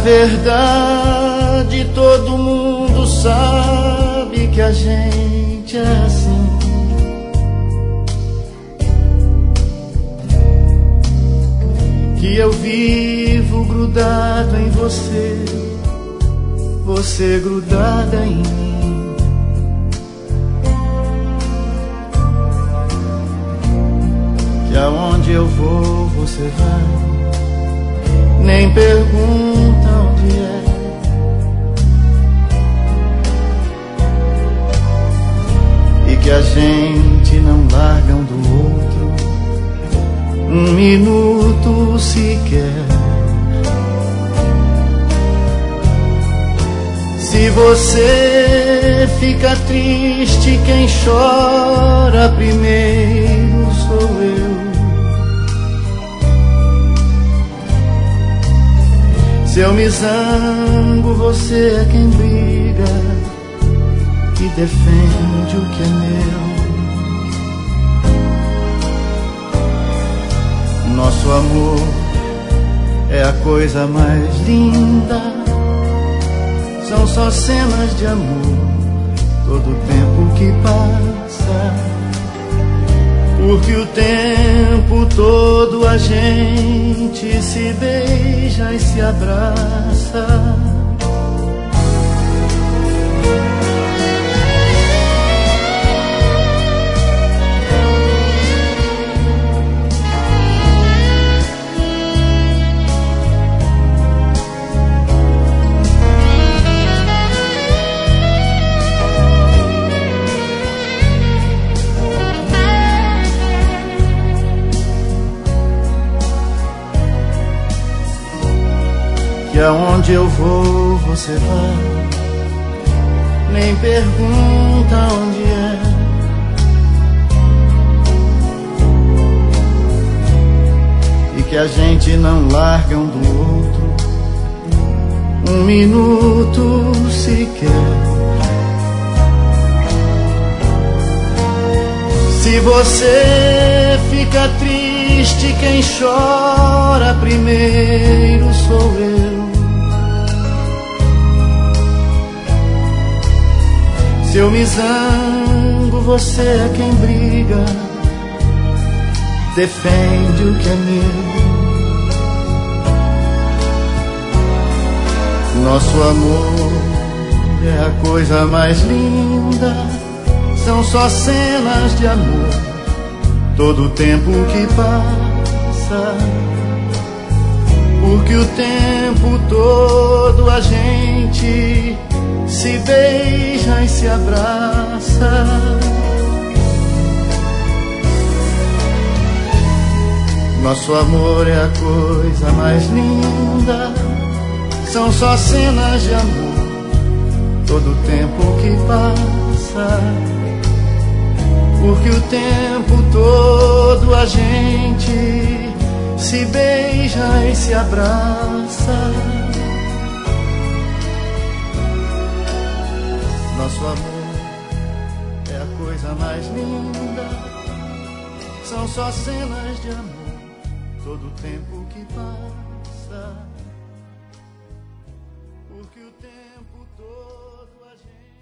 verdade, todo mundo sabe que a gente é assim. Que eu vivo grudado em você, você grudada em mim. Que aonde eu vou você vai, nem pergunta onde é. E que a gente não larga um do outro um minuto sequer. Se você fica triste, quem chora primeiro sou eu. Se eu me zango, você é quem briga e defende o que é meu. Nosso amor é a coisa mais linda. São só cenas de amor, todo o tempo que passa. Porque o tempo todo a gente se beija e se abraça. Que aonde eu vou você vai, nem pergunta onde é. E que a gente não larga um do outro um minuto sequer. Se você fica triste, quem chora primeiro sou eu. Se eu me zango, você é quem briga, defende o que é meu. Nosso amor é a coisa mais linda. São só cenas de amor, todo o tempo que passa. Porque o tempo todo a gente se beija e se abraça. Nosso amor é a coisa mais linda. São só cenas de amor, todo o tempo que passa. Porque o tempo todo a gente se beija e se abraça. Nosso amor é a coisa mais linda. São só cenas de amor, todo o tempo que passa. Porque o tempo todo a gente